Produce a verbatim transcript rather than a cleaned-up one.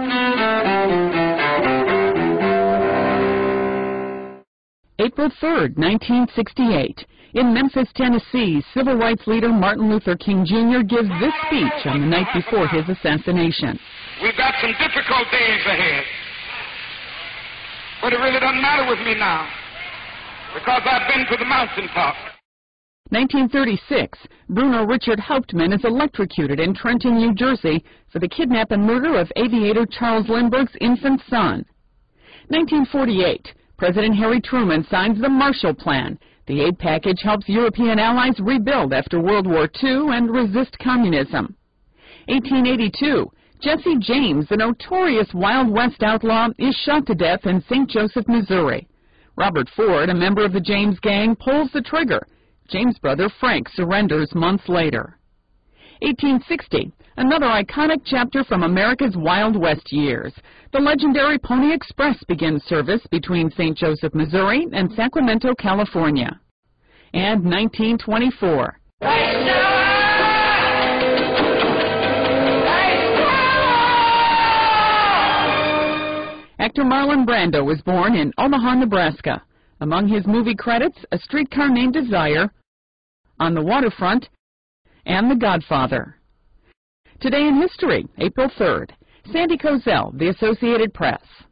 April third, nineteen sixty-eight. In Memphis, Tennessee, civil rights leader Martin Luther King Junior gives this speech on the night before his assassination. We've got some difficult days ahead, but it really doesn't matter with me now, because I've been to the mountaintop. nineteen thirty-six, Bruno Richard Hauptmann is electrocuted in Trenton, New Jersey for the kidnap and murder of aviator Charles Lindbergh's infant son. nineteen forty-eight, President Harry Truman signs the Marshall Plan. The aid package helps European allies rebuild after World War Two and resist communism. eighteen eighty-two, Jesse James, the notorious Wild West outlaw, is shot to death in Saint Joseph, Missouri. Robert Ford, a member of the James gang, pulls the trigger. James' brother Frank surrenders months later. eighteen sixty, another iconic chapter from America's Wild West years. The legendary Pony Express begins service between Saint Joseph, Missouri and Sacramento, California. And nineteen twenty-four. Actor Marlon Brando was born in Omaha, Nebraska. Among his movie credits, A Streetcar Named Desire, On the Waterfront, and The Godfather. Today in history, April third. Sandy Kozel, The Associated Press.